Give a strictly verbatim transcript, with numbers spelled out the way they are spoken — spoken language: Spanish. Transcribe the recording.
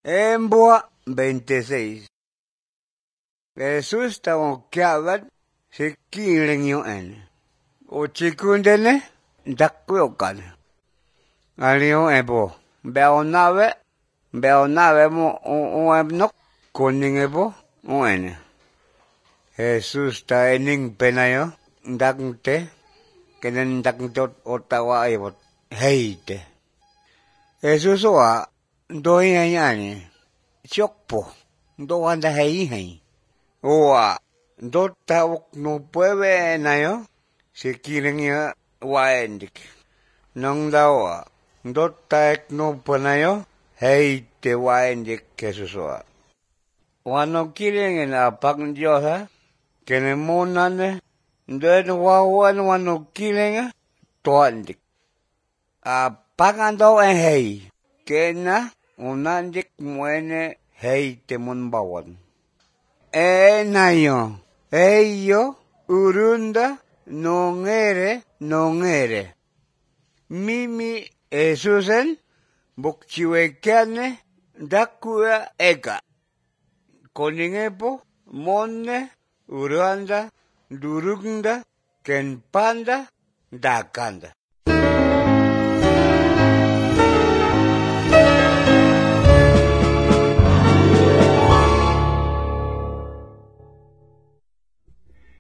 Embua veintiséis. Jesús tawokiagat si kiling yoen. O chikundene dakyokan. Aliyo ebo. Beonave. Beonave mo uemnok. Kuning ebo. Uene. Jesús ta ening penayo. Daknte. Kenen daknte otawa ebot. Heite. Jesús oa. Doi ayane. Chokpo. Do anda hei hei. Oa. Do tawok no puebe nayo. Si kiling ya waendik. Nong dawa. Do taek no panayo. Hei te waendik Jesús oa. Wano kiling ina apak Dios. Kene monane. Duen wawan wano kiling. Toandik. Apakando en hei. Kena. Unandik muene hei te munbawan. E nayo. Eyo. Urunda. Nongere. Nongere. Mimi Jesusen. Bukchiwekane. Dakuya eka. Koningepo. Monne. Uranda. Durugunda. Kenpanda. Dakanda.